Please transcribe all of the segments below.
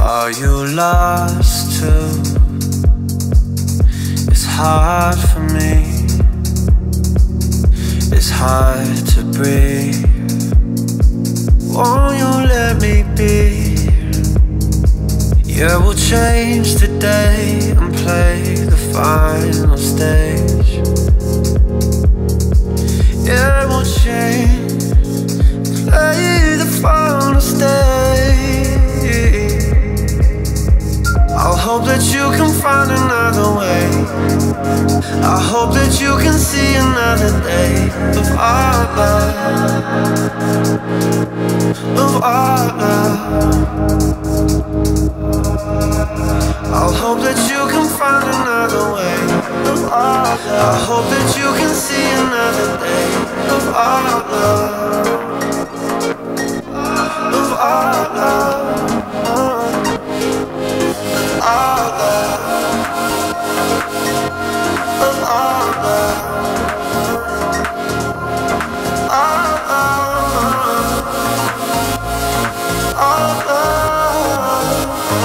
Are you lost too? It's hard for me. It's hard to breathe. Won't you let me be? Yeah, we'll change today and play the final stage. Yeah, we'll change, play the final stage. I'll hope that you can find another way. I hope that you can see another day of our love, of our love. I'll hope that you can find another way of our love. I hope that you can see another day of our love, of our love, our love, of our love, our love, our love.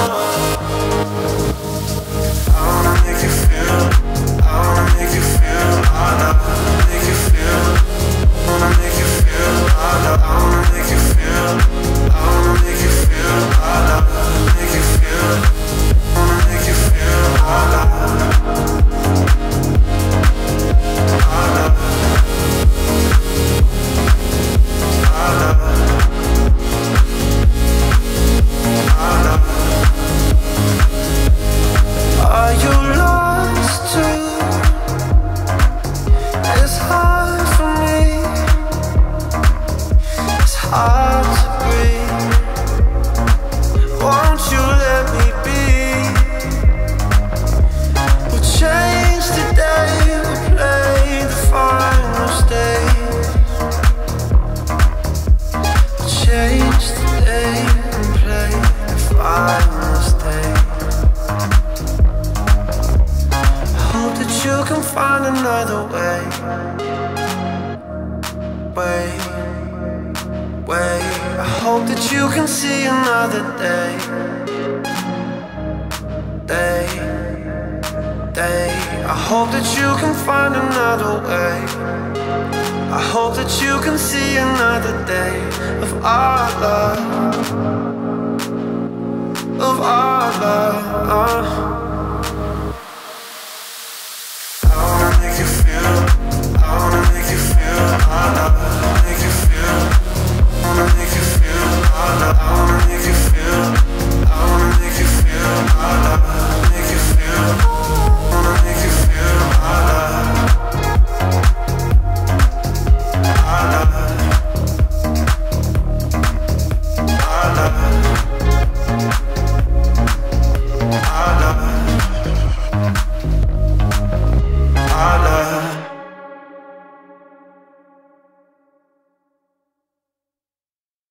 I wanna make you feel, I wanna make you feel, I love, make you feel, I wanna make you feel, I love, I wanna make you feel, I wanna make you feel, I love, make you feel, I wanna make you feel, I love, I love, I love, I love. Are you lost too? It's hard for me. It's hard to breathe. Won't you let me be? We'll change today, we'll play the final stage. We'll change today and play the final stage. Hope that you can find another way, way, way. I hope that you can see another day, day, day. I hope that you can find another way. I hope that you can see another day of our love, of our love.